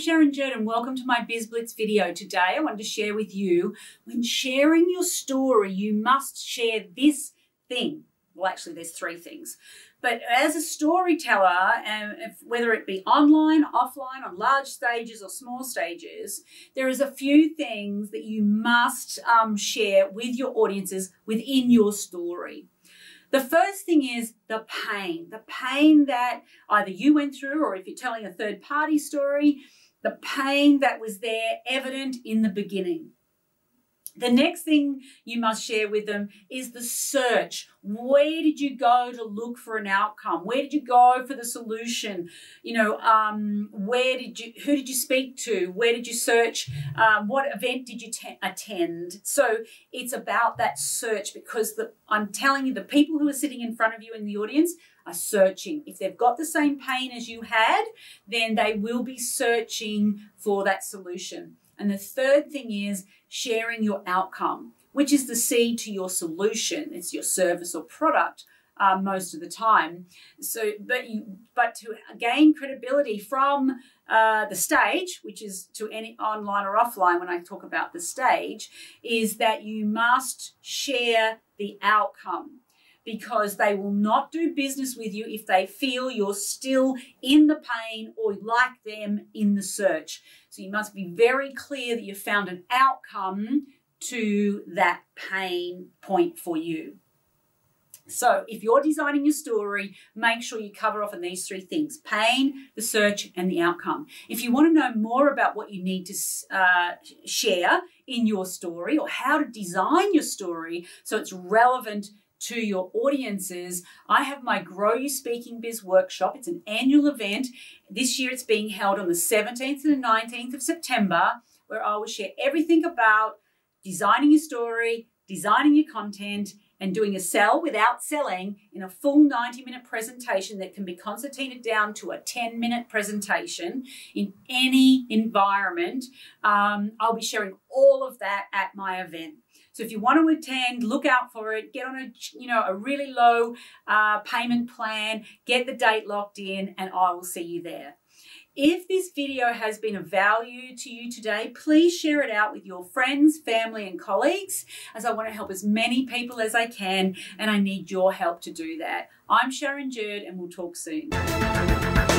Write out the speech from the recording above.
Sharon Jerd and welcome to my BizBlitz video. Today I wanted to share with you, when sharing your story, you must share this thing. Well, actually there's three things. But as a storyteller, whether it be online, offline, on large stages or small stages, there is a few things that you must share with your audiences within your story. The first thing is the pain that either you went through, or if you're telling a third-party story, the pain that was there evident in the beginning. The next thing you must share with them is the search. Where did you go to look for an outcome? Where did you go for the solution? Who did you speak to? Where did you search? What event did you attend? So it's about that search, because I'm telling you, the people who are sitting in front of you in the audience are searching. If they've got the same pain as you had, then they will be searching for that solution. And the third thing is sharing your outcome, which is the seed to your solution. It's your service or product most of the time. So, but to gain credibility from the stage, which is to any online or offline, when I talk about the stage, is that you must share the outcome, because they will not do business with you if they feel you're still in the pain or like them in the search. So you must be very clear that you've found an outcome to that pain point for you. So if you're designing your story, make sure you cover off on these three things: pain, the search, and the outcome. If you want to know more about what you need to share in your story, or how to design your story so it's relevant to your audiences, I have my Grow Your Speaking Biz workshop. It's an annual event. This year it's being held on the 17th and the 19th of September, where I will share everything about designing your story, designing your content, and doing a sell without selling in a full 90-minute presentation that can be concertinaed down to a 10-minute presentation in any environment. I'll be sharing all of that at my event. So if you want to attend, look out for it. Get on a really low payment plan. Get the date locked in, and I will see you there. If this video has been of value to you today, please share it out with your friends, family, and colleagues, as I want to help as many people as I can, and I need your help to do that. I'm Sharon Jerd, and we'll talk soon.